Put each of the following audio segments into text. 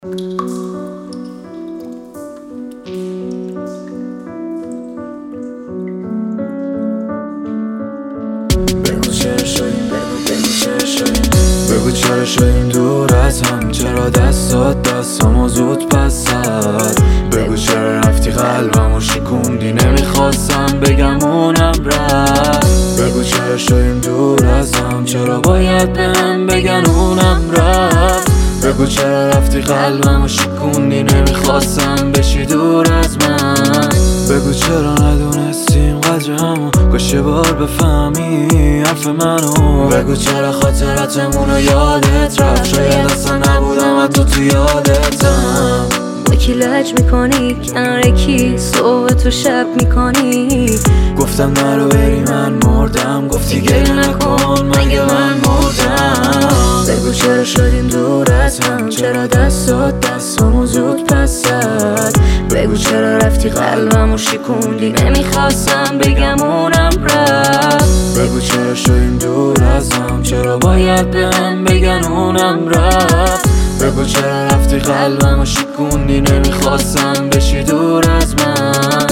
بگو چرا شدیم دور از هم، چرا دستامو زود پس زد. بگو چرا رفتی قلبمو شکوندی، نمیخواستم بگم اونم رفت. بگو چرا شدیم دور از هم، چرا باید بهم بگن اونم رفت. بگو چرا رفتی قلبمو شکوندی، نمیخواستم بشی دور از من. بگو چرا ندونستیم قدرمو، کاش یه بار بفهمی حرف منو. بگو چرا خاطراتمونو یادت رفت، شاید اصلا نبودم حتی تو یادتم. با کی لج میکنی، کنار کی صبح تو شب میکنی. گفتم نرو بری من مردم، گفتی گریه نکن مگه من مردم. بگو چرا شدیم دور از هم، چرا دستامو زود پس زد. بگو چرا رفتی قلبمو شکوندی، نمیخواستم بگم اونم رفت. بگو چرا شدیم دور از هم، چرا باید بهم بگن اونم رفت. بگو چرا رفتی قلبمو شکوندی، نمیخواستم بشی دور از من.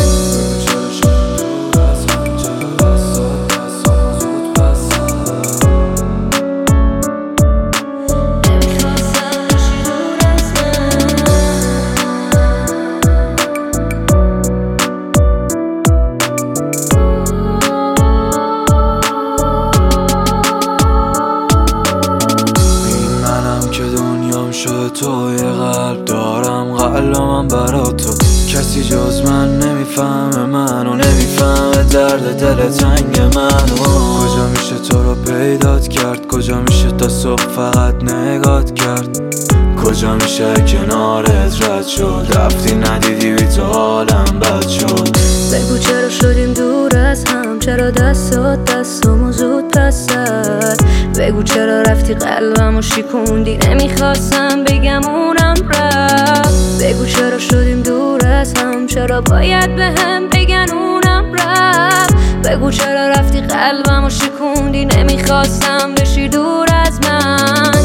شده تو یه قلب دارم، قلبم برا تو. کسی جز من نمیفهمه منو، نمیفهمه درد دل تنگ منو. کجا میشه تو رو پیدات کرد، کجا میشه تا صبح فقط نگات کرد. کجا میشه کنارت رد شد، رفتی ندیدی بی تو حالم بد شد. بگو چرا شدیم دور از هم، چرا دستامو زود پس زد. بگو چرا رفتی قلبمو شکوندی، نمیخواستم بگم اونم رفت. بگو چرا شدیم دور از هم، چرا باید بهم بگن اونم رفت. بگو چرا رفتی قلبمو شکوندی، نمیخواستم بشی دور از من.